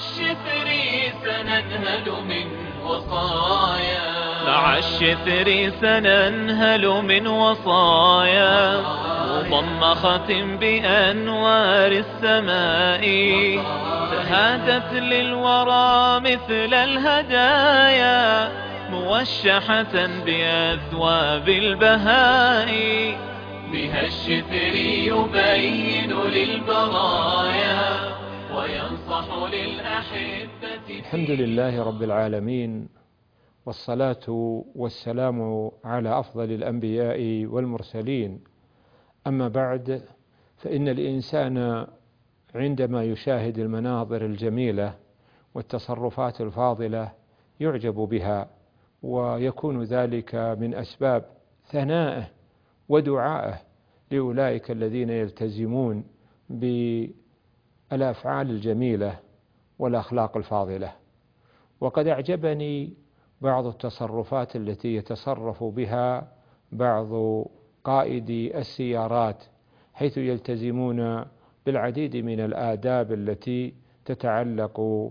الشثر سننهل من وصايا مع الشثر سننهل من وصايا مضمخة بأنوار السماء تهادت للورى مثل الهدايا موشحة بأثواب البهاء بها الشثر يبين للبرايا وينصح للأحبة. الحمد لله رب العالمين، والصلاة والسلام على أفضل الأنبياء والمرسلين. أما بعد، فإن الإنسان عندما يشاهد المناظر الجميلة والتصرفات الفاضلة يعجب بها، ويكون ذلك من أسباب ثنائه ودعائه لأولئك الذين يلتزمون بالأفعال الجميلة والأخلاق الفاضلة. وقد أعجبني بعض التصرفات التي يتصرف بها بعض قائدي السيارات، حيث يلتزمون بالعديد من الآداب التي تتعلق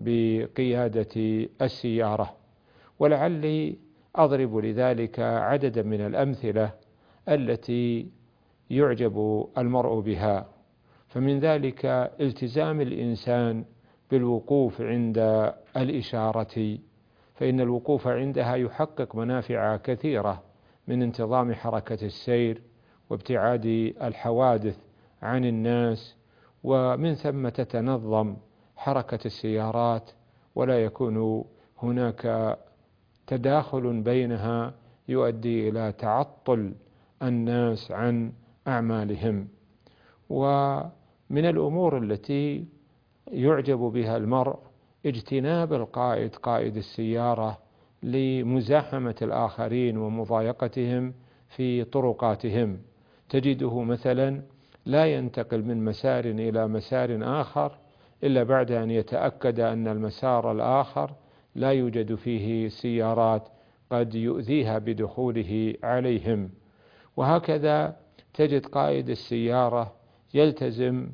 بقيادة السيارة، ولعلي أضرب لذلك عددا من الأمثلة التي يعجب المرء بها. فمن ذلك التزام الإنسان بالوقوف عند الإشارة، فإن الوقوف عندها يحقق منافع كثيرة من انتظام حركة السير وابتعاد الحوادث عن الناس، ومن ثم تتنظم حركة السيارات ولا يكون هناك تداخل بينها يؤدي إلى تعطل الناس عن أعمالهم. ومن الأمور التي يعجب بها المرء اجتناب قائد السيارة لمزاحمة الآخرين ومضايقتهم في طرقاتهم. تجده مثلا لا ينتقل من مسار إلى مسار آخر إلا بعد أن يتأكد أن المسار الآخر لا يوجد فيه سيارات قد يؤذيها بدخوله عليهم. وهكذا تجد قائد السيارة يلتزم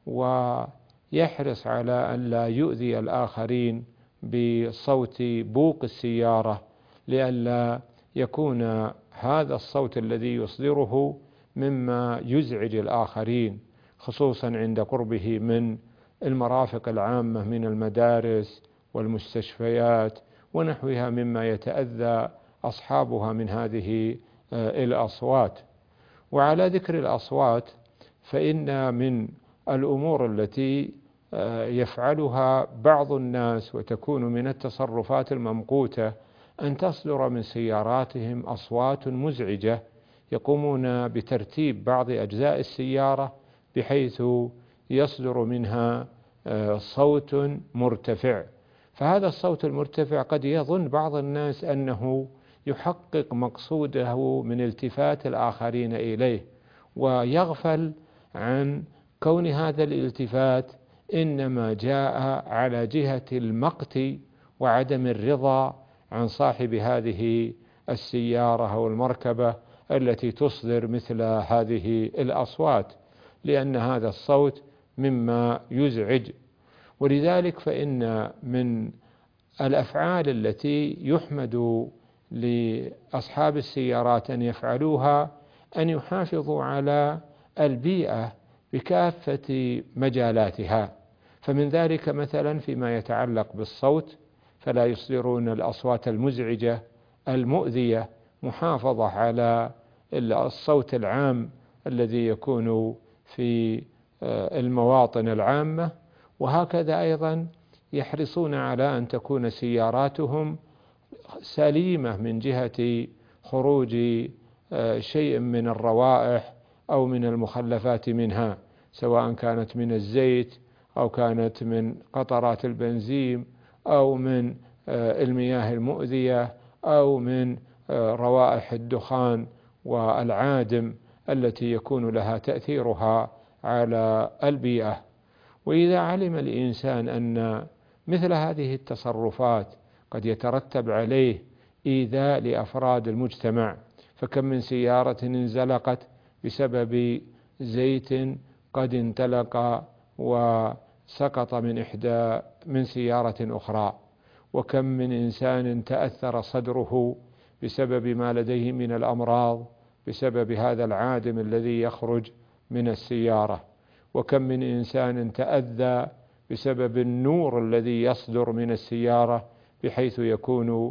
ويحرص على أن لا يؤذي الآخرين بصوت بوق السيارة، لئلا يكون هذا الصوت الذي يصدره مما يزعج الآخرين، خصوصا عند قربه من المرافق العامة من المدارس والمستشفيات ونحوها مما يتأذى أصحابها من هذه الأصوات. وعلى ذكر الأصوات، فإن من الأمور التي يفعلها بعض الناس وتكون من التصرفات الممقوتة أن تصدر من سياراتهم أصوات مزعجة، يقومون بترتيب بعض أجزاء السيارة بحيث يصدر منها صوت مرتفع. فهذا الصوت المرتفع قد يظن بعض الناس أنه يحقق مقصوده من التفات الآخرين إليه، ويغفل عن كون هذا الالتفات إنما جاء على جهة المقت وعدم الرضا عن صاحب هذه السيارة أو المركبة التي تصدر مثل هذه الأصوات، لأن هذا الصوت مما يزعج. ولذلك فإن من الأفعال التي يحمد لأصحاب السيارات أن يفعلوها أن يحافظوا على البيئة بكافة مجالاتها. فمن ذلك مثلا فيما يتعلق بالصوت، فلا يصدرون الأصوات المزعجة المؤذية، محافظة على الصوت العام الذي يكون في المواطن العامة. وهكذا أيضا يحرصون على أن تكون سياراتهم سليمة من جهة خروج شيء من الروائح أو من المخلفات منها، سواء كانت من الزيت أو كانت من قطرات البنزين أو من المياه المؤذية أو من روائح الدخان والعادم التي يكون لها تأثيرها على البيئة. وإذا علم الإنسان أن مثل هذه التصرفات قد يترتب عليه إيذاء لأفراد المجتمع، فكم من سيارة انزلقت بسبب زيت قد انطلق سقط من سيارة أخرى، وكم من إنسان تأثر صدره بسبب ما لديه من الأمراض بسبب هذا العادم الذي يخرج من السيارة، وكم من إنسان تأذى بسبب النور الذي يصدر من السيارة بحيث يكون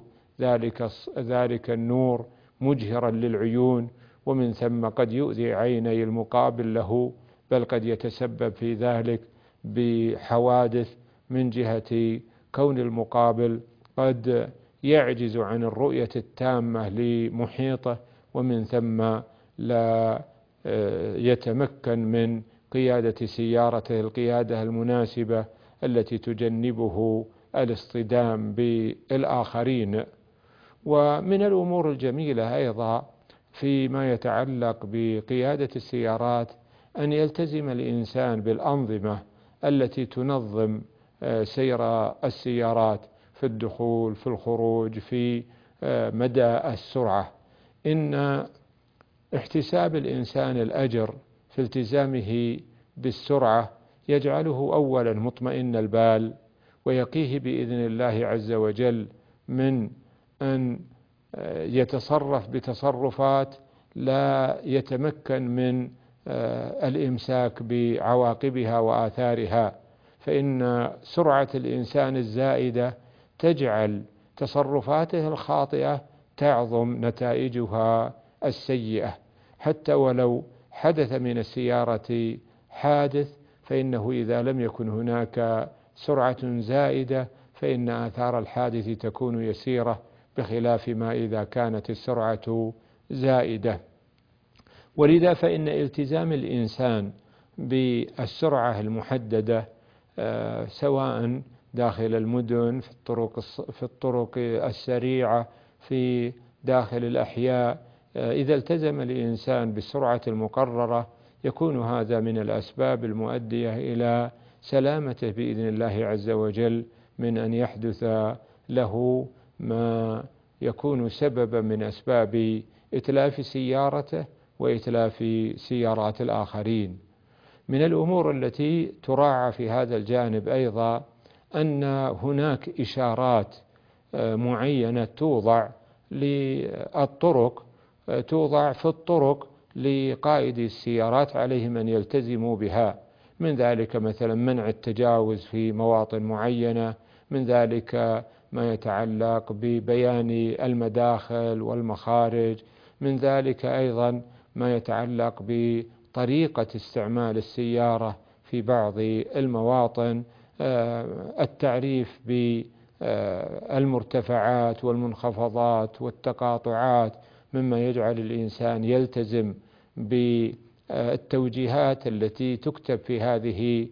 ذلك النور مجهرا للعيون، ومن ثم قد يؤذي عيني المقابل له، بل قد يتسبب في ذلك بحوادث من جهة كون المقابل قد يعجز عن الرؤية التامة لمحيطه، ومن ثم لا يتمكن من قيادة سيارته القيادة المناسبة التي تجنبه الاصطدام بالآخرين. ومن الأمور الجميلة أيضا فيما يتعلق بقيادة السيارات أن يلتزم الإنسان بالأنظمة التي تنظم سير السيارات في الدخول في الخروج في مدى السرعة. إن احتساب الإنسان الأجر في التزامه بالسرعة يجعله أولا مطمئن البال، ويقيه بإذن الله عز وجل من أن يتصرف بتصرفات لا يتمكن من الإمساك بعواقبها وآثارها، فإن سرعة الإنسان الزائدة تجعل تصرفاته الخاطئة تعظم نتائجها السيئة، حتى ولو حدث من السيارة حادث فإنه إذا لم يكن هناك سرعة زائدة فإن آثار الحادث تكون يسيرة، بخلاف ما إذا كانت السرعة زائدة. ولذا فإن التزام الإنسان بالسرعة المحددة سواء داخل المدن في الطرق السريعة في داخل الأحياء، إذا التزم الإنسان بالسرعة المقررة يكون هذا من الأسباب المؤدية إلى سلامته بإذن الله عز وجل من أن يحدث له ما يكون سببا من أسباب إتلاف سيارته وإتلاف سيارات الآخرين. من الأمور التي تراعى في هذا الجانب أيضا أن هناك إشارات معينة توضع في الطرق لقائدي السيارات عليهم أن يلتزموا بها، من ذلك مثلا منع التجاوز في مواطن معينة، من ذلك ما يتعلق ببيان المداخل والمخارج، من ذلك أيضا ما يتعلق بطريقة استعمال السيارة في بعض المواطن، التعريف بالمرتفعات والمنخفضات والتقاطعات، مما يجعل الإنسان يلتزم بالتوجيهات التي تكتب في هذه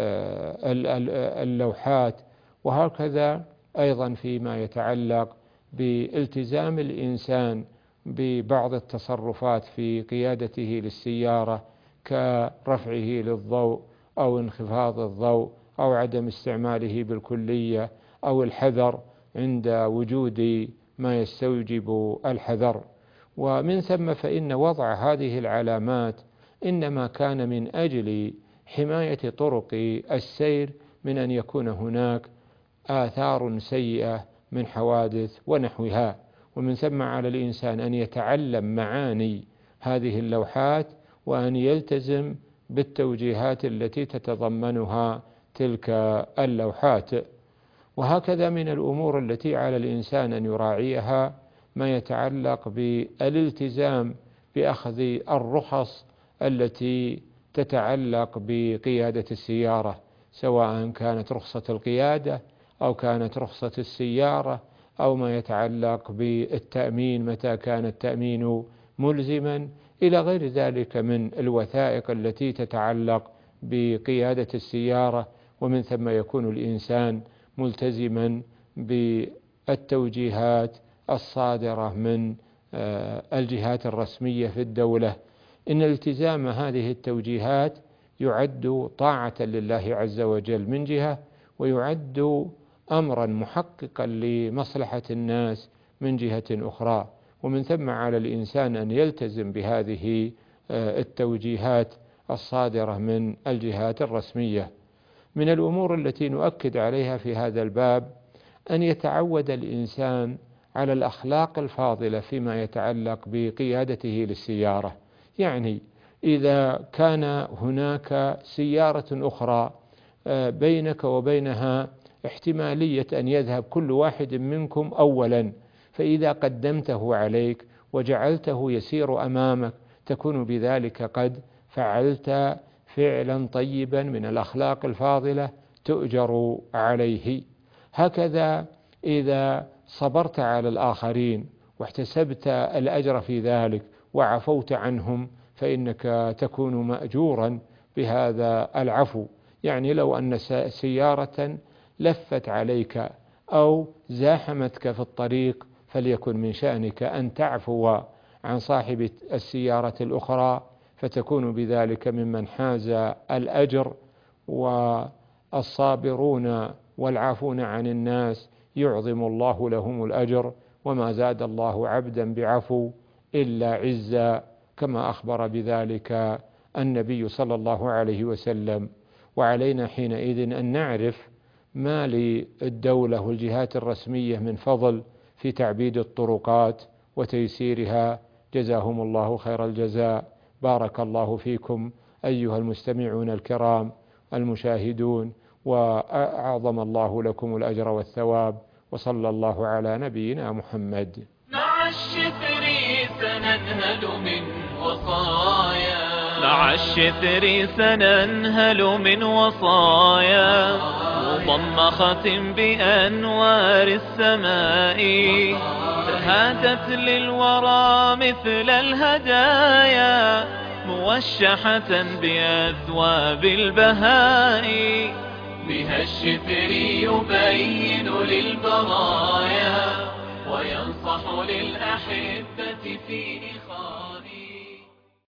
اللوحات. وهكذا أيضا فيما يتعلق بالتزام الإنسان ببعض التصرفات في قيادته للسيارة كرفعه للضوء أو انخفاض الضوء أو عدم استعماله بالكلية أو الحذر عند وجود ما يستوجب الحذر. ومن ثم فإن وضع هذه العلامات إنما كان من أجل حماية طرق السير من أن يكون هناك آثار سيئة من حوادث ونحوها، ومن ثم على الإنسان أن يتعلم معاني هذه اللوحات وأن يلتزم بالتوجيهات التي تتضمنها تلك اللوحات. وهكذا من الأمور التي على الإنسان أن يراعيها ما يتعلق بالالتزام بأخذ الرخص التي تتعلق بقيادة السيارة، سواء كانت رخصة القيادة أو كانت رخصة السيارة أو ما يتعلق بالتأمين متى كان التأمين ملزما إلى غير ذلك من الوثائق التي تتعلق بقيادة السيارة. ومن ثم يكون الإنسان ملتزما بالتوجيهات الصادرة من الجهات الرسمية في الدولة. إن التزام هذه التوجيهات يعد طاعة لله عز وجل من جهة، ويعد أمرا محققا لمصلحة الناس من جهة أخرى، ومن ثم على الإنسان أن يلتزم بهذه التوجيهات الصادرة من الجهات الرسمية. من الأمور التي نؤكد عليها في هذا الباب أن يتعود الإنسان على الأخلاق الفاضلة فيما يتعلق بقيادته للسيارة. يعني إذا كان هناك سيارة أخرى بينك وبينها احتمالية أن يذهب كل واحد منكم أولا، فإذا قدمته عليك وجعلته يسير أمامك تكون بذلك قد فعلت فعلا طيبا من الأخلاق الفاضلة تؤجر عليه. هكذا إذا صبرت على الآخرين واحتسبت الأجر في ذلك وعفوت عنهم فإنك تكون مأجورا بهذا العفو. يعني لو أن سيارة لفت عليك أو زاحمتك في الطريق فليكن من شأنك أن تعفو عن صاحب السيارة الأخرى، فتكون بذلك ممن حاز الأجر. والصابرون والعافون عن الناس يعظم الله لهم الأجر، وما زاد الله عبدا بعفو إلا عزا، كما أخبر بذلك النبي صلى الله عليه وسلم. وعلينا حينئذ أن نعرف ما للدولة والجهات الرسمية من فضل في تعبيد الطرقات وتيسيرها، جزاهم الله خير الجزاء. بارك الله فيكم أيها المستمعون الكرام المشاهدون، وأعظم الله لكم الأجر والثواب، وصلى الله على نبينا محمد. مع الشكر سننهل من وصايا، مع الشكر سننهل من وصايا مضمخة بأنوار السماء، تهادت للورى مثل الهدايا موشحة بأثواب البهاء. بها الشكر يبين للبرايا وينصح للأحبة في إخاء.